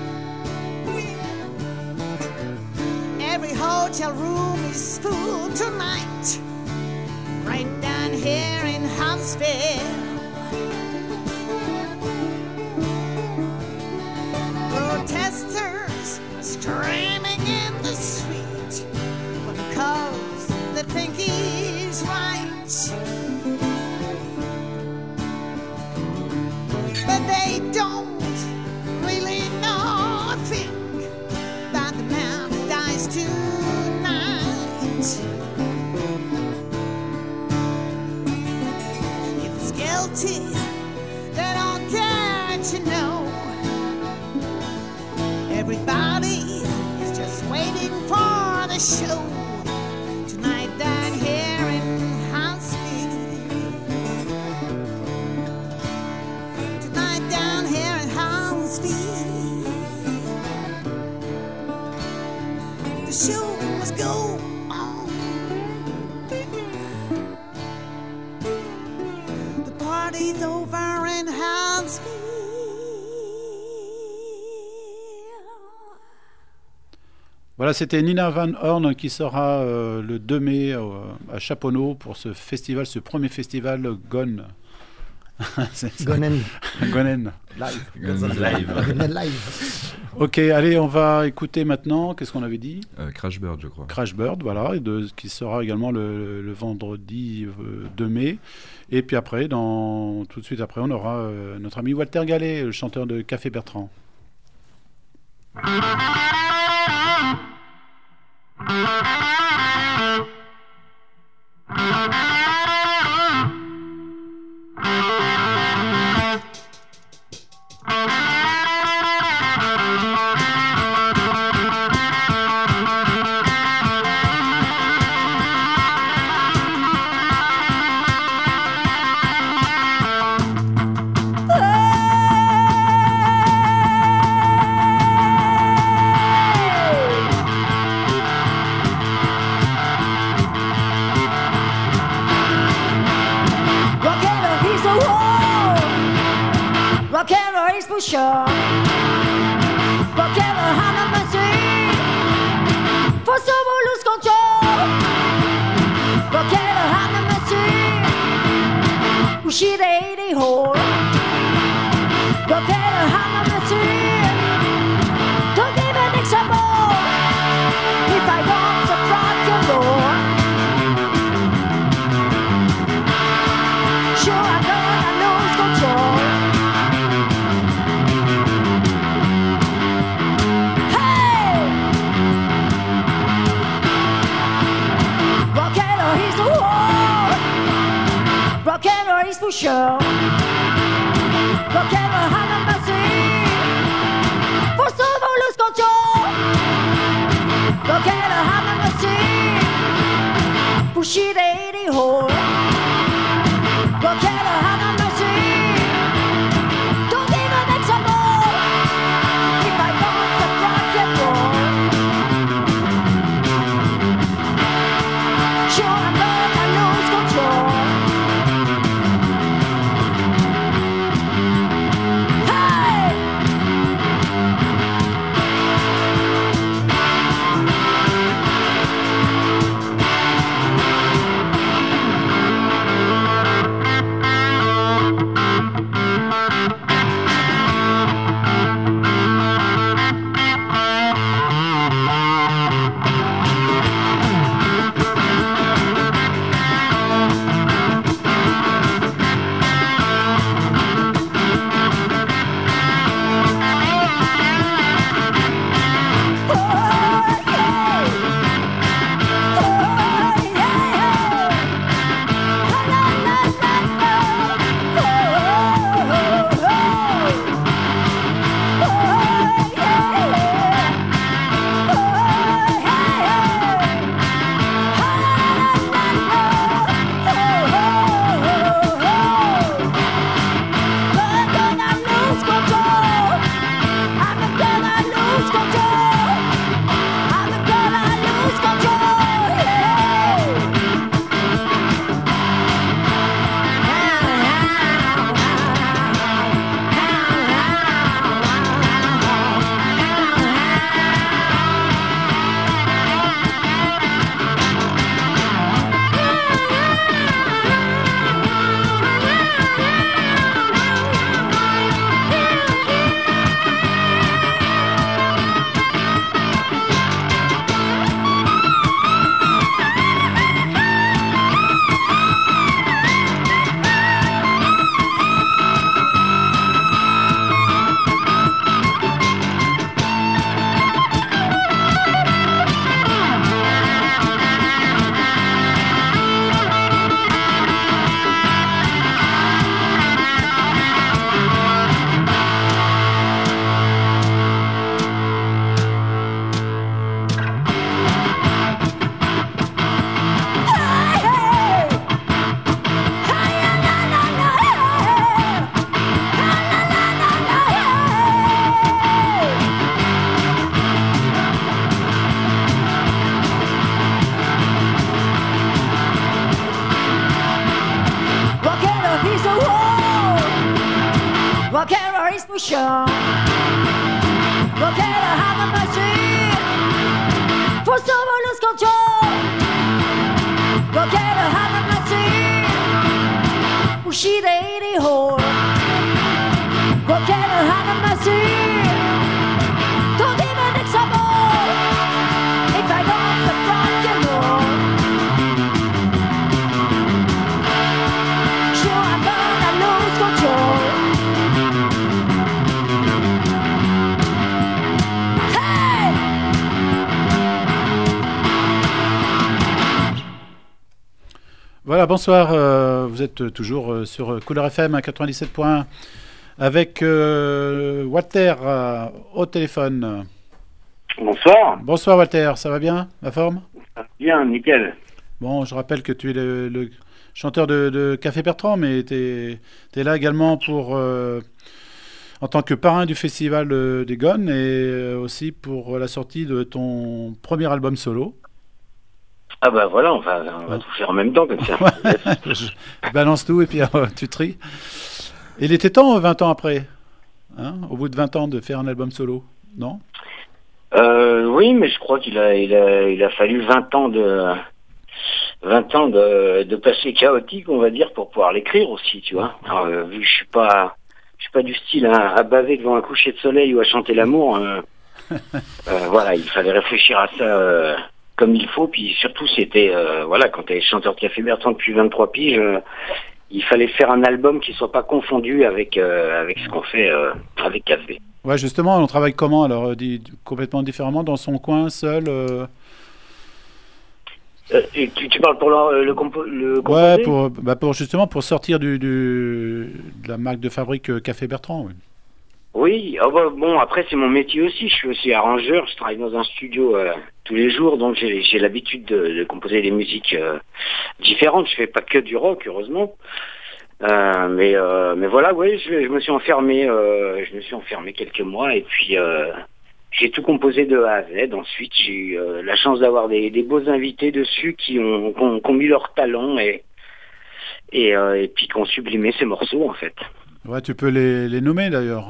Every hotel room is full tonight. here in Huntsville. Protesters are streaming in the street for the cause they think is right. But they don't really know a thing about the man who dies tonight. If he's guilty, they don't care to know. Everybody is just waiting for the show tonight down here in Huntsville. Tonight down here in Huntsville. The show must go on. The party's over in Huntsville. Voilà, c'était Nina Van Horn qui sera euh, le deux mai euh, à Chaponneau pour ce festival, ce premier festival Gone. Gonen. Gonen. Live. Gonen Live. Gonen live. Ok, allez, on va écouter maintenant, qu'est-ce qu'on avait dit euh, Crashbird, je crois. Crashbird, voilà, et de, qui sera également le, le vendredi euh, deux mai. Et puis après, dans, tout de suite après, on aura euh, notre ami Walter Gallet, le chanteur de Café Bertrand. Sure. Rock'n'roll had a mercy for someone lose control. Rock'n'roll had a mercy, she the eighty hole. Rock'n'roll had a mercy, don't give an extra ball. If I want to rock and roll, sure I'm gonna lose control. Rock'n'roll is for sure. Rock'n'roll had a mercy for someone lose control. Rock'n'roll had a mercy, push it eighty hole. Rock'n'roll had a mercy, don't give an extra ball. If I want to rock and roll, sure I'm gonna lose control. race for sure. Look at her, have a mercy. For someone lose control. Look at her, have a mercy. Oh, she the eighty whore. Look at her, have a mercy. Don't even example. If I don't the rock and roll. Sure, I'm gonna lose control. Hey! Voilà, bonsoir. euh, vous êtes toujours euh, sur Couleur F M à quatre-vingt-dix-sept point un avec euh, Walter euh, au téléphone. Bonsoir. Bonsoir Walter, ça va bien, la forme? Bien, nickel. Bon, je rappelle que tu es le, le chanteur de, de Café Bertrand, mais tu es là également pour, euh, en tant que parrain du festival euh, des Gones et euh, aussi pour la sortie de ton premier album solo. Ah bah voilà, on va, on va tout faire en même temps comme ça. Je balance tout et puis euh, tu tries. Et il était temps, vingt ans après, hein, au bout de vingt ans, de faire un album solo, non? Euh, oui, mais je crois qu'il a, il a, il a fallu vingt ans de, vingt ans de, de passé chaotique, on va dire, pour pouvoir l'écrire aussi, tu vois. Alors, euh, vu que je suis pas, je suis pas du style à, à baver devant un coucher de soleil ou à chanter l'amour. Euh, euh, voilà, il fallait réfléchir à ça euh, comme il faut. Puis surtout, c'était, euh, voilà, quand tu es chanteur de Café Bertrand depuis vingt-trois piges. Euh, il fallait faire un album qui soit pas confondu avec euh, avec ce qu'on fait euh, avec Café. Ouais, justement, on travaille comment alors, euh, dit, complètement différemment, dans son coin, seul euh... Euh, et tu, tu parles pour le, le, compo, le composer? Ouais, pour, bah pour justement pour sortir du, du de la marque de fabrique euh, Café Bertrand. Oui. Oui, oh bah, bon après c'est mon métier aussi. Je suis aussi arrangeur. Je travaille dans un studio euh, tous les jours, donc j'ai, j'ai l'habitude de, de composer des musiques euh, différentes. Je fais pas que du rock, heureusement. Euh, mais euh, mais voilà, oui, je, je me suis enfermé, euh, je me suis enfermé quelques mois et puis euh, j'ai tout composé de A à Z. Ensuite, j'ai eu euh, la chance d'avoir des, des beaux invités dessus qui ont, qui ont, qui ont mis leur talent et et, euh, et puis qui ont sublimé ces morceaux en fait. Ouais, tu peux les, les nommer d'ailleurs.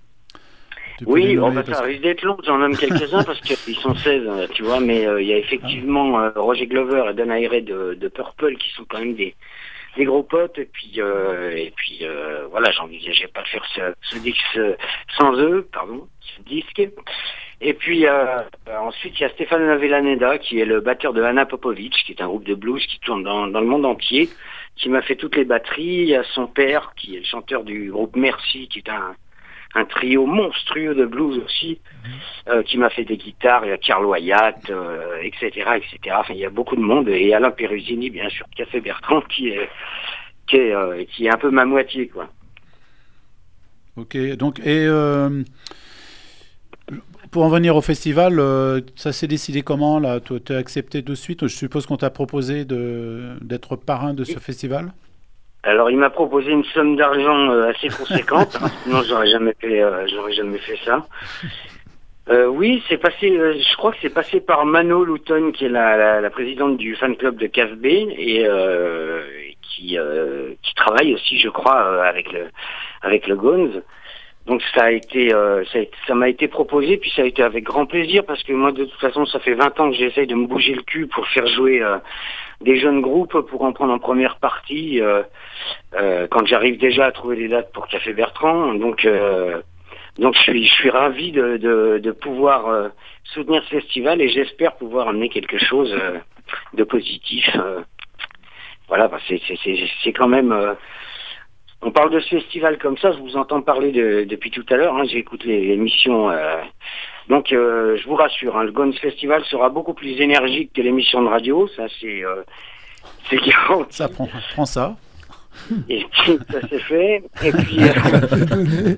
Tu peux Oui, les oh nommer bah, parce ça que- risque d'être long, j'en nomme quelques-uns parce qu'ils sont seize, euh, tu vois, mais euh, il y a effectivement euh, Roger Glover et Dan Airey de, de Purple qui sont quand même des, des gros potes, et puis, euh, et puis euh, voilà, j'envisageais pas de faire ce, ce disque sans eux, pardon, ce disque. Et puis euh, ensuite, il y a Stéphane Avellaneda qui est le batteur de Anna Popovic, qui est un groupe de blues qui tourne dans, dans le monde entier, qui m'a fait toutes les batteries. Il y a son père qui est le chanteur du groupe Merci, qui est un un trio monstrueux de blues aussi, euh, qui m'a fait des guitares. Il y a Carl Wyatt, euh, et cetera, et cetera. Enfin, il y a beaucoup de monde. Et Alain Perusini, bien sûr, Café Bertrand, qui est, qui est, euh, qui est un peu ma moitié, quoi. Ok, donc et euh, pour en venir au festival, euh, ça s'est décidé comment là? Tu as accepté de suite? Je suppose qu'on t'a proposé de d'être parrain de ce festival. Alors, il m'a proposé une somme d'argent euh, assez conséquente, hein, sinon j'aurais jamais fait, euh, j'aurais jamais fait ça. Euh, oui, c'est passé. Euh, je crois que c'est passé par Mano Louton, qui est la, la, la présidente du fan club de C A F B et euh, qui euh, qui travaille aussi, je crois, euh, avec le avec le Gones. Donc ça a été, euh, ça, a été- ça m'a été proposé, puis ça a été avec grand plaisir parce que moi, de toute façon, ça fait vingt ans que j'essaye de me bouger le cul pour faire jouer euh, des jeunes groupes, pour en prendre en première partie. Euh, euh, quand j'arrive déjà à trouver des dates pour Café Bertrand, donc euh, donc je suis je suis ravi de de, de pouvoir euh, soutenir ce festival et j'espère pouvoir amener quelque chose euh, de positif. Euh, voilà, bah, c'est c'est c'est c'est quand même. Euh, On parle de ce festival comme ça, je vous entends parler de, depuis tout à l'heure, hein, j'écoute les émissions. Euh, donc euh, je vous rassure, hein, le Gones Festival sera beaucoup plus énergique que l'émission de radio, ça c'est euh, c'est garanti. Ça prend, prends ça. Et puis ça c'est fait. Et puis, euh,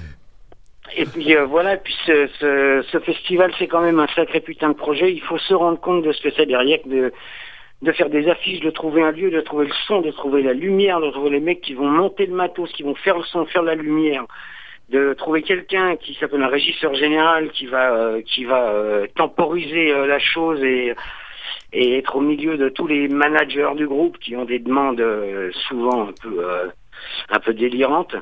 et puis euh, voilà, puis ce, ce, ce festival c'est quand même un sacré putain de projet, il faut se rendre compte de ce que c'est derrière, de de faire des affiches, de trouver un lieu, de trouver le son, de trouver la lumière, de trouver les mecs qui vont monter le matos, qui vont faire le son, faire la lumière, de trouver quelqu'un qui s'appelle un régisseur général qui va euh, qui va euh, temporiser euh, la chose et et être au milieu de tous les managers du groupe qui ont des demandes euh, souvent un peu euh, un peu délirantes.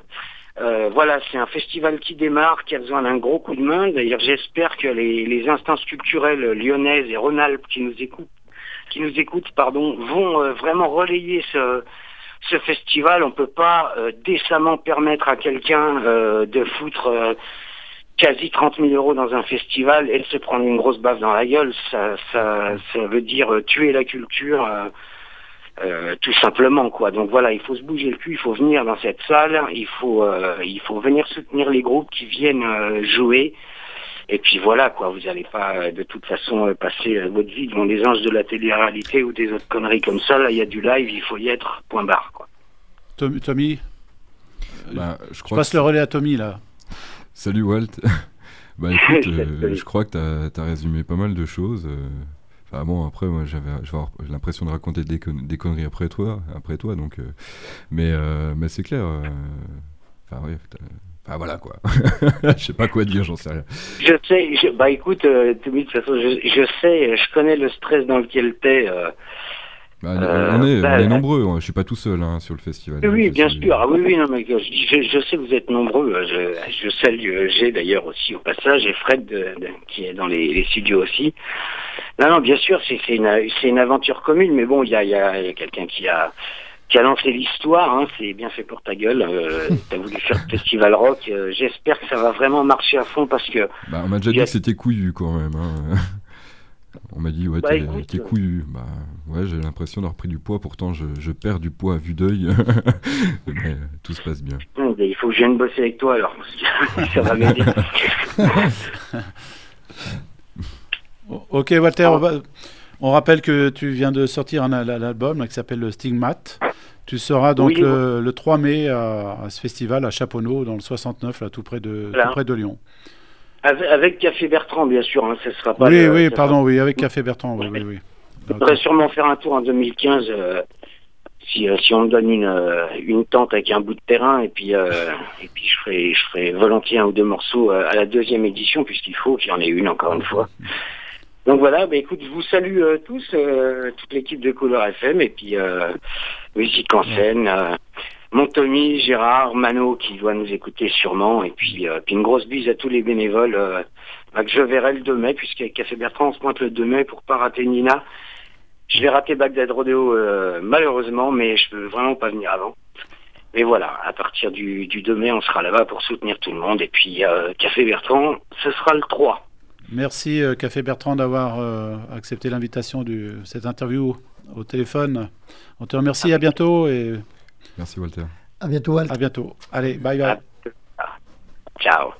Euh, voilà, c'est un festival qui démarre, qui a besoin d'un gros coup de main. D'ailleurs, j'espère que les, les instances culturelles lyonnaises et Rhône-Alpes qui nous écoutent, qui nous écoutent, pardon, vont euh, vraiment relayer ce, ce festival. On peut pas euh, décemment permettre à quelqu'un euh, de foutre euh, quasi trente mille euros dans un festival et de se prendre une grosse baffe dans la gueule. Ça, ça, ça veut dire euh, tuer la culture. Euh, Euh, tout simplement quoi. Donc voilà, il faut se bouger le cul, il faut venir dans cette salle, il faut euh, il faut venir soutenir les groupes qui viennent euh, jouer. Et puis voilà quoi, vous n'allez pas euh, de toute façon euh, passer euh, votre vie devant des anges de la télé-réalité ou des autres conneries comme ça. Là, il y a du live, il faut y être. Point barre quoi. Tommy, Tommy bah, je, je crois passe que... le relais à Tommy là. Salut Walt. Bah écoute, euh, je crois que tu as résumé pas mal de choses. Euh... Enfin bon, après, moi, j'avais, j'avais l'impression de raconter des, con- des conneries après toi, après toi, donc. Euh, mais, euh, mais c'est clair. Euh, enfin, ouais, enfin, voilà quoi. Je sais pas quoi dire, j'en sais rien. Je sais. Je, bah écoute, euh, Tommy, de toute façon, je, je sais, je connais le stress dans lequel t'es. Euh, bah, euh, on est, bah, on est nombreux. Hein, je suis pas tout seul hein, sur le festival. Oui, je bien sais, sûr. Ah oui, oui, non, mais je, je, je sais que vous êtes nombreux. Je, je salue G d'ailleurs aussi au passage et Fred de, de, qui est dans les, les studios aussi. Non, non, bien sûr, c'est, c'est, une, c'est une aventure commune, mais bon, il y a, y, a, y a quelqu'un qui a, qui a lancé l'histoire, hein, c'est bien fait pour ta gueule, euh, t'as voulu faire le festival rock, euh, j'espère que ça va vraiment marcher à fond parce que... Bah, on m'a déjà dit a... que c'était couillu quand même. Hein. On m'a dit, ouais, bah, t'es, écoute, t'es couillu. Bah, ouais, j'ai l'impression d'avoir pris du poids, pourtant je, je perds du poids à vue d'œil, mais tout se passe bien. Il faut que je vienne bosser avec toi alors, parce que ça va m'aider. Ok Walter, on, va, on rappelle que tu viens de sortir un, un album là, qui s'appelle le Stigmate. Tu seras donc oui, le, oui. le trois mai à, à ce festival à Chaponneau dans le soixante-neuf, là, tout près de, voilà. tout près de Lyon. Avec, avec Café Bertrand bien sûr, hein, ça sera pas... Oui, le, oui, pardon, sera... oui, avec Café Bertrand, oui, oui, oui. Je voudrais sûrement faire un tour en deux mille quinze euh, si, euh, si on me donne une, euh, une tente avec un bout de terrain et puis, euh, et puis je, ferai, je ferai volontiers un ou deux morceaux euh, à la deuxième édition puisqu'il faut qu'il y en ait une encore une fois. Donc voilà, bah écoute, je vous salue euh, tous, euh, toute l'équipe de Couleur F M, et puis euh, Musique en scène, euh, mon Tommy, Gérard, Mano qui doit nous écouter sûrement, et puis, euh, puis une grosse bise à tous les bénévoles euh, bah, que je verrai le deux mai, puisqu'avec Café Bertrand on se pointe le deux mai pour pas rater Nina. Je vais rater Bagdad Rodeo euh, malheureusement, mais je peux vraiment pas venir avant. Mais voilà, à partir du, du deux mai, on sera là-bas pour soutenir tout le monde, et puis euh, Café Bertrand, ce sera le trois. Merci euh, Café Bertrand d'avoir euh, accepté l'invitation de cette interview au téléphone. On te remercie, à bientôt. Et... Merci Walter. À bientôt Walter. À bientôt. Allez, bye bye. Ciao.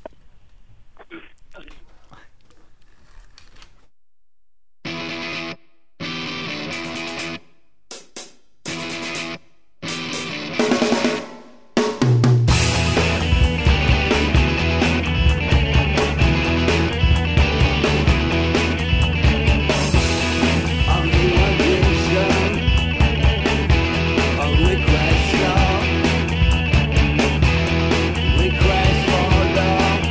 Request for love.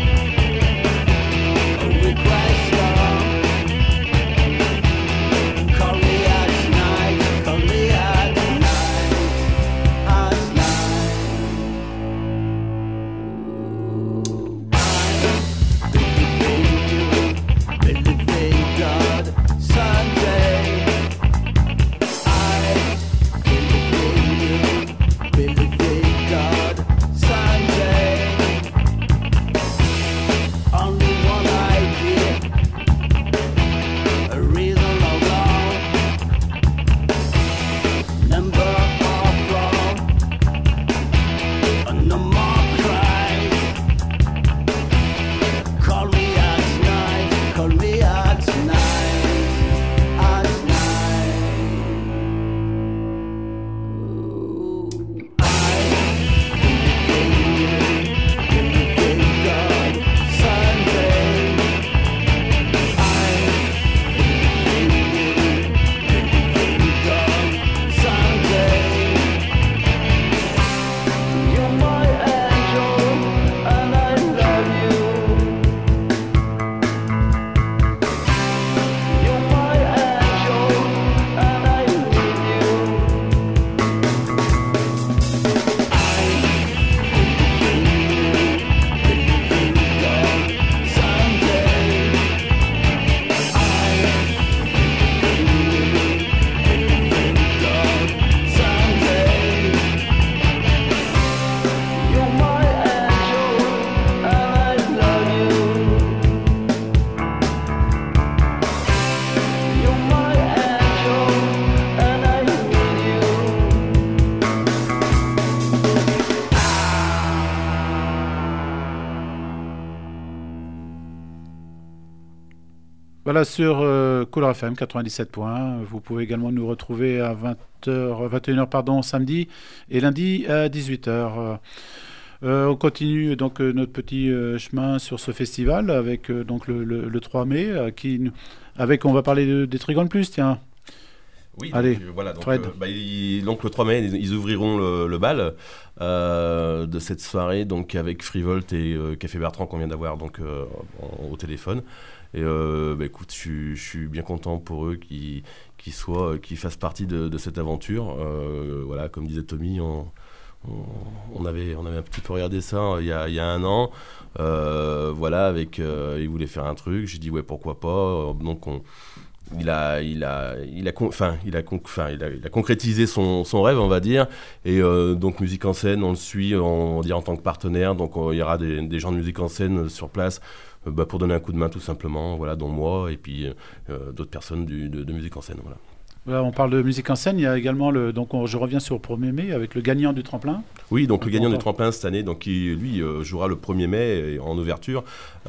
Voilà, sur euh, Couleur F M quatre-vingt-dix-sept points. Vous pouvez également nous retrouver à vingt heures, vingt et une heures pardon, samedi et lundi à dix-huit heures. Euh, on continue donc euh, notre petit euh, chemin sur ce festival avec euh, donc le, le, le trois mai, euh, qui, avec on va parler de, des Trigones Plus, tiens. Oui, allez, donc, euh, voilà, donc, Fred. Euh, bah, il, donc le trois mai, ils, ils ouvriront le, le bal euh, de cette soirée, donc avec Frivolt et euh, Café Bertrand qu'on vient d'avoir donc euh, en, au téléphone. Et euh, bah, écoute, je suis bien content pour eux qu'ils qu'ils soient, qu'ils fassent partie de, de cette aventure. Euh, voilà, comme disait Tommy, on, on, on avait, on avait un petit peu regardé ça il y a, il y a un an. Euh, voilà, avec, euh, ils voulaient faire un truc. J'ai dit ouais, pourquoi pas. Donc on Il a, il a, il a, enfin, il a, enfin, il a, il a concrétisé son, son rêve, on va dire. Et euh, donc, Musique en scène, on le suit, on, on dit en tant que partenaire. Donc, on, il y aura des, des gens de Musique en scène sur place euh, bah, pour donner un coup de main, tout simplement. Voilà, dont moi et puis euh, d'autres personnes du, de, de Musique en scène. Voilà. Voilà, on parle de musique en scène. Il y a également le, donc on, je reviens sur le premier mai avec le gagnant du tremplin. Oui, donc le gagnant du tremplin cette année, donc qui lui euh, jouera le premier mai en ouverture.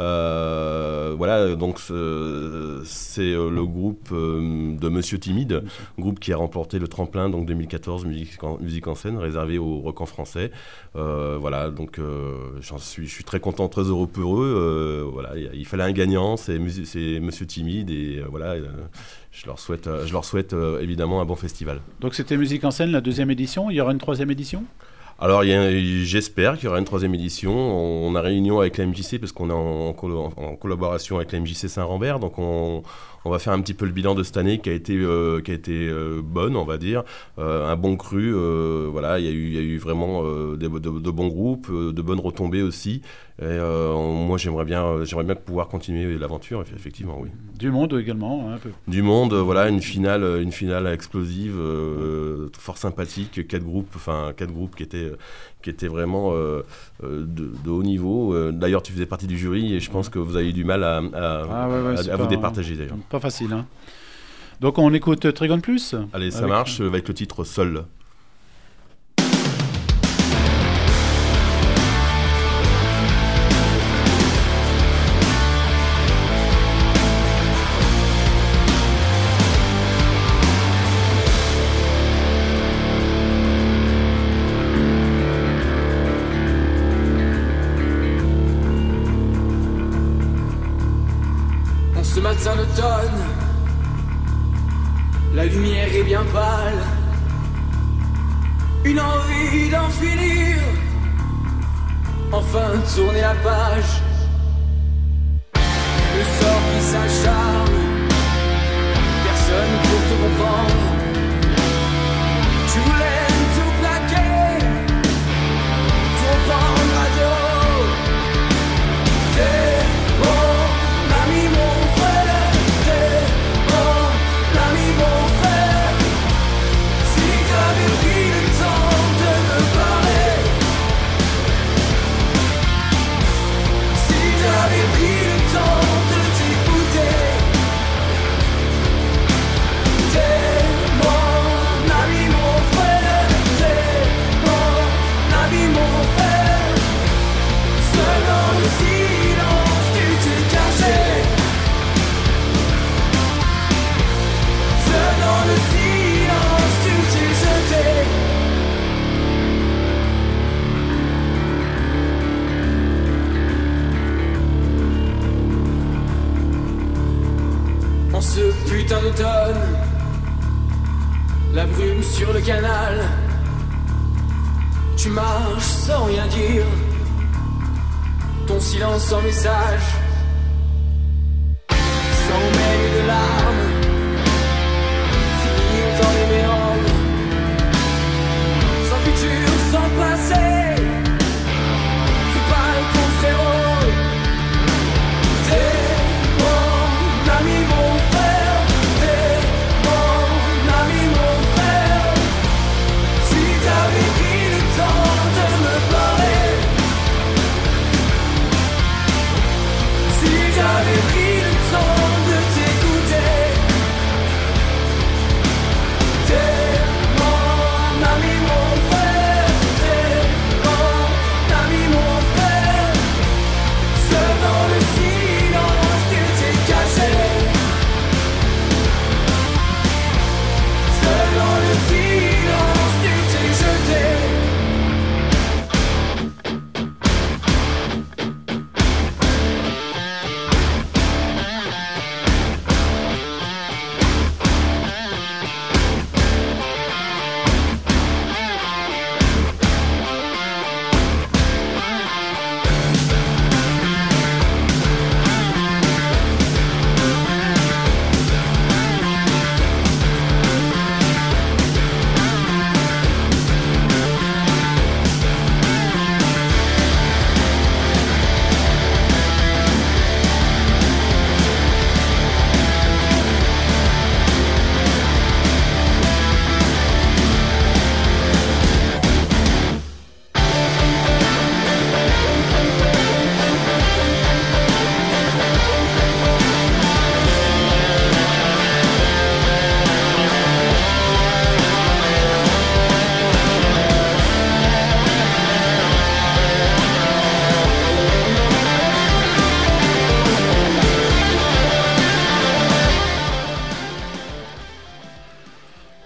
Euh, voilà, donc ce, c'est euh, le groupe euh, de Monsieur Timide, Monsieur. Groupe qui a remporté le tremplin donc deux mille quatorze musique en, musique en scène réservé au rock en français. Euh, voilà, donc euh, j'en suis, je suis très content, très heureux pour eux. Euh, voilà, il fallait un gagnant, c'est, c'est Monsieur Timide et euh, voilà. Euh, Je leur souhaite, euh, je leur souhaite euh, évidemment un bon festival. Donc c'était Musique en scène, la deuxième édition. Il y aura une troisième édition ? Alors, il y a, j'espère qu'il y aura une troisième édition. On a réunion avec la M J C parce qu'on est en, en, en collaboration avec la M J C Saint-Rambert. Donc, on, on va faire un petit peu le bilan de cette année qui a été, euh, qui a été euh, bonne, on va dire. Euh, un bon cru. Euh, voilà, il y a eu, il y a eu vraiment euh, de, de, de bons groupes, euh, de bonnes retombées aussi. Et euh, moi, j'aimerais bien, j'aimerais bien pouvoir continuer l'aventure, effectivement, oui. Du monde également, hein, un peu. Du monde, voilà, une finale, une finale explosive, euh, fort sympathique, quatre groupes, enfin quatre groupes qui étaient, qui étaient vraiment euh, de, de haut niveau. D'ailleurs, tu faisais partie du jury et je pense que vous avez eu du mal à, à, ah ouais, ouais, à, à vous départager d'ailleurs. Pas facile, hein. Donc on écoute Trigone Plus. Allez, ça avec... marche avec le titre Seul. Ce matin d'automne, la lumière est bien pâle. Une envie d'en finir, enfin tourner la page. Le sort qui s'acharne, personne pour te comprendre. Tu voulais tout plaquer, tout prendre à zéro. T'es mon ami, mon ce putain d'automne, la brume sur le canal. Tu marches sans rien dire, ton silence sans message, sans même de larmes, finir dans les méandres, sans futur, sans passé. Fais pas le con, frérot. T'es mon ami, mon frère. T'es mon ami, mon frère. Si t'avais pris le temps de me parler, si j'avais pris le temps de t'écouter.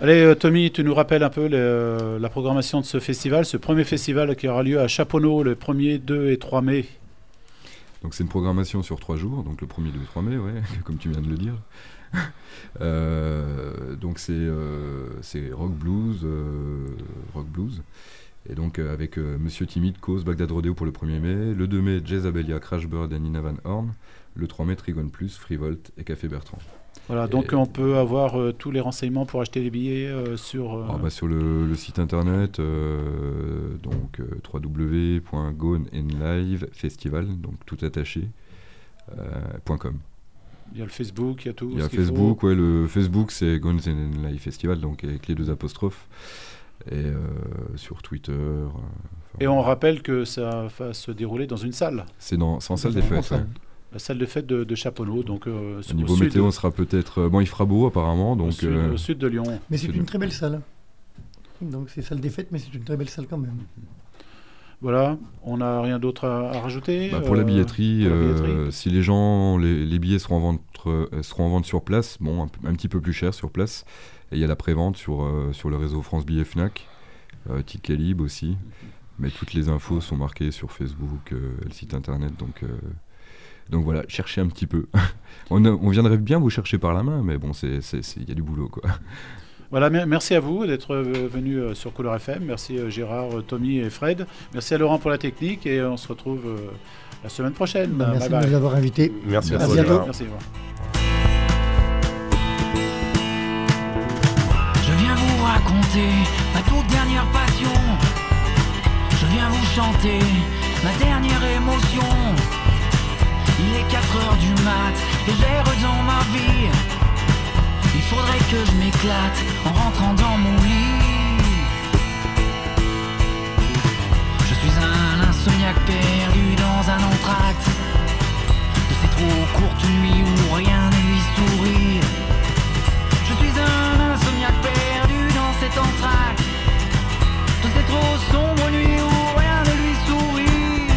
Allez, euh, Tommy, tu nous rappelles un peu les, euh, la programmation de ce festival, ce premier festival qui aura lieu à Chaponneau le premier, deux et trois mai. Donc c'est une programmation sur trois jours, donc le premier, deux et trois mai, ouais, comme tu viens de le dire. euh, donc c'est, euh, c'est rock blues, euh, rock blues. Et donc euh, avec euh, Monsieur Timide, Cause, Bagdad Rodeo pour le premier mai, le deux mai, Jazz Abelia, Crash Bird et Nina Van Horn, le trois mai, Trigon Plus, Freevolt et Café Bertrand. Voilà, donc et, on peut avoir euh, tous les renseignements pour acheter les billets euh, sur... Euh... Ah bah sur le, le site internet, euh, donc euh, w w w point gone and live festival, donc tout attaché, euh, .com. Il y a le Facebook, il y a tout. Il y a Facebook, ouais, le Facebook c'est Gone and Live Festival, donc avec les deux apostrophes. Et euh, sur Twitter. Euh, et on rappelle que ça va se dérouler dans une salle. C'est, dans, c'est en salle des fêtes. Ouais. La salle de fête de, de Chaponneau. Donc, euh, au niveau météo, on sera peut-être. Euh, bon, il fera beau apparemment. Donc, au, sud, euh, au sud de Lyon. Mais c'est une de... très belle salle. Donc c'est salle des fêtes, mais c'est une très belle salle quand même. Voilà, on n'a rien d'autre à, à rajouter. Bah, pour euh, la billetterie, pour la billetterie. Euh, si les gens, les, les billets seront en vente, euh, seront en vente sur place, bon, un, un petit peu plus cher sur place. Et il y a la prévente sur, euh, sur le réseau France Billets Fnac, euh, Ticket Libre aussi. Mais toutes les infos sont marquées sur Facebook, euh, le site internet. Donc, euh, donc voilà, cherchez un petit peu. on, on viendrait bien vous chercher par la main, mais bon, il y a du boulot, quoi. Voilà, merci à vous d'être venus sur Couleur F M. Merci Gérard, Tommy et Fred. Merci à Laurent pour la technique et on se retrouve la semaine prochaine. Bah, merci bye bye. de nous avoir invités. Merci à, à toi, bientôt. Merci. Je viens vous raconter ma toute dernière passion. Je viens vous chanter ma dernière émotion. Il est quatre heures du mat et j'erre dans ma vie. Il faudrait que je m'éclate en rentrant dans mon lit. Je suis un insomniaque perdu dans un entracte de ces trop courtes nuits où rien ne lui sourit. Je suis un insomniaque perdu dans cet entracte de ces trop sombres nuits où rien ne lui sourit.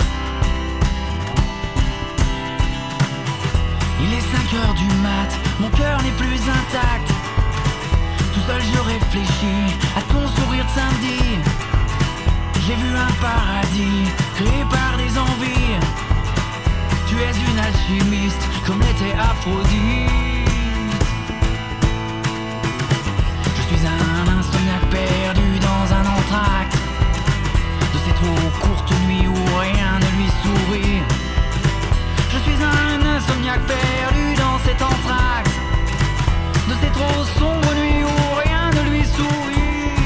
Il est cinq heures du mat, mon cœur n'est plus intact. Tout seul je réfléchis à ton sourire de samedi. J'ai vu un paradis créé par des envies. Tu es une alchimiste comme l'était Aphrodite. Je suis un insomniaque perdu dans un entracte de ces trop courtes nuits où rien ne lui sourit. Je suis un insomniaque perdu dans cet entracte de ces trop sombres nuits où rien ne lui sourit.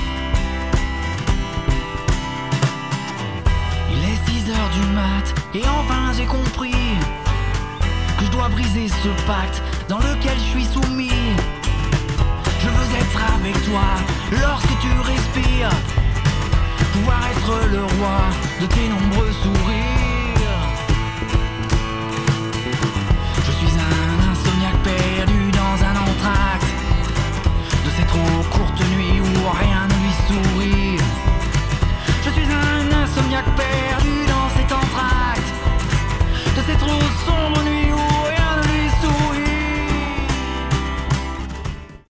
Il est six heures du mat et enfin j'ai compris que je dois briser ce pacte dans lequel je suis soumis. Je veux être avec toi lorsque tu respires, pouvoir être le roi de tes nombreux sourires.